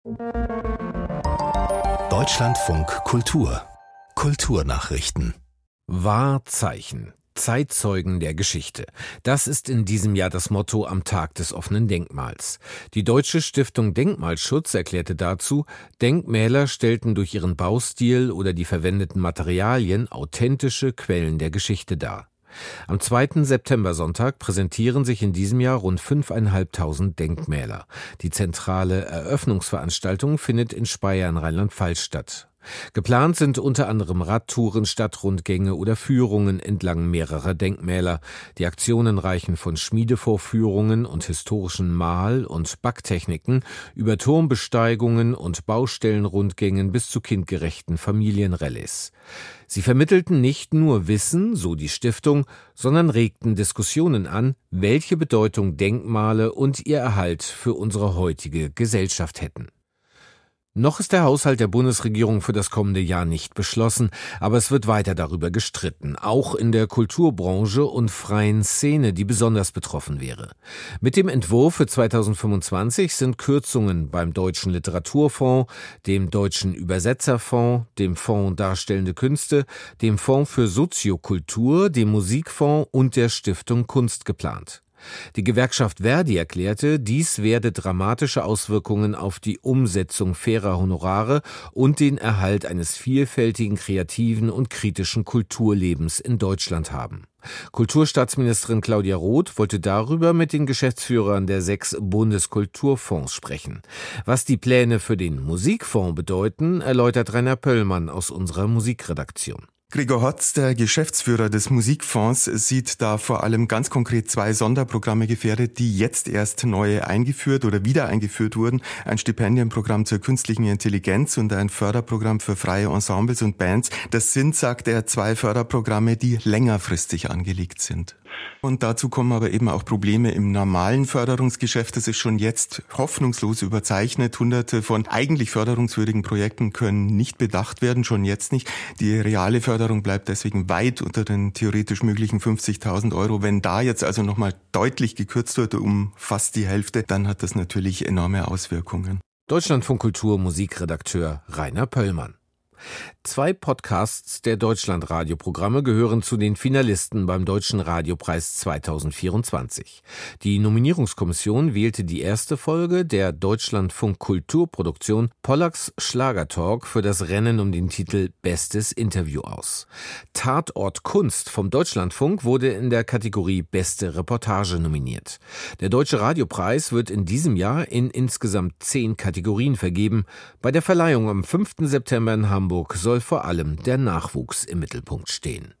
Deutschlandfunk Kultur. Kulturnachrichten. Wahrzeichen. Zeitzeugen der Geschichte. Das ist in diesem Jahr das Motto am Tag des offenen Denkmals. Die Deutsche Stiftung Denkmalschutz erklärte dazu, Denkmäler stellten durch ihren Baustil oder die verwendeten Materialien authentische Quellen der Geschichte dar. Am 2. September-Sonntag präsentieren sich in diesem Jahr rund 5.500 Denkmäler. Die zentrale Eröffnungsveranstaltung findet in Speyer in Rheinland-Pfalz statt. Geplant sind unter anderem Radtouren, Stadtrundgänge oder Führungen entlang mehrerer Denkmäler. Die Aktionen reichen von Schmiedevorführungen und historischen Mal- und Backtechniken über Turmbesteigungen und Baustellenrundgängen bis zu kindgerechten Familienrallyes. Sie vermittelten nicht nur Wissen, so die Stiftung, sondern regten Diskussionen an, welche Bedeutung Denkmale und ihr Erhalt für unsere heutige Gesellschaft hätten. Noch ist der Haushalt der Bundesregierung für das kommende Jahr nicht beschlossen, aber es wird weiter darüber gestritten, auch in der Kulturbranche und freien Szene, die besonders betroffen wäre. Mit dem Entwurf für 2025 sind Kürzungen beim Deutschen Literaturfonds, dem Deutschen Übersetzerfonds, dem Fonds Darstellende Künste, dem Fonds für Soziokultur, dem Musikfonds und der Stiftung Kunst geplant. Die Gewerkschaft ver.di erklärte, dies werde dramatische Auswirkungen auf die Umsetzung fairer Honorare und den Erhalt eines vielfältigen, kreativen und kritischen Kulturlebens in Deutschland haben. Kulturstaatsministerin Claudia Roth wollte darüber mit den Geschäftsführern der 6 Bundeskulturfonds sprechen. Was die Pläne für den Musikfonds bedeuten, erläutert Rainer Pöllmann aus unserer Musikredaktion. Gregor Hotz, der Geschäftsführer des Musikfonds, sieht da vor allem ganz konkret 2 Sonderprogramme gefährdet, die jetzt erst neu eingeführt oder wieder eingeführt wurden. Ein Stipendienprogramm zur künstlichen Intelligenz und ein Förderprogramm für freie Ensembles und Bands. Das sind, sagt er, 2 Förderprogramme, die längerfristig angelegt sind. Und dazu kommen aber eben auch Probleme im normalen Förderungsgeschäft. Das ist schon jetzt hoffnungslos überzeichnet. Hunderte von eigentlich förderungswürdigen Projekten können nicht bedacht werden, schon jetzt nicht. Die reale Förderung bleibt deswegen weit unter den theoretisch möglichen 50.000 Euro. Wenn da jetzt also nochmal deutlich gekürzt wird um fast die Hälfte, dann hat das natürlich enorme Auswirkungen. Deutschlandfunk Kultur Musikredakteur Rainer Pöllmann. 2 Podcasts der Deutschlandradio-Programme gehören zu den Finalisten beim Deutschen Radiopreis 2024. Die Nominierungskommission wählte die erste Folge der Deutschlandfunk Kulturproduktion Pollacks Schlagertalk für das Rennen um den Titel Bestes Interview aus. Tatort Kunst vom Deutschlandfunk wurde in der Kategorie Beste Reportage nominiert. Der Deutsche Radiopreis wird in diesem Jahr in insgesamt 10 Kategorien vergeben. Bei der Verleihung am 5. September in Hamburg soll vor allem der Nachwuchs im Mittelpunkt stehen.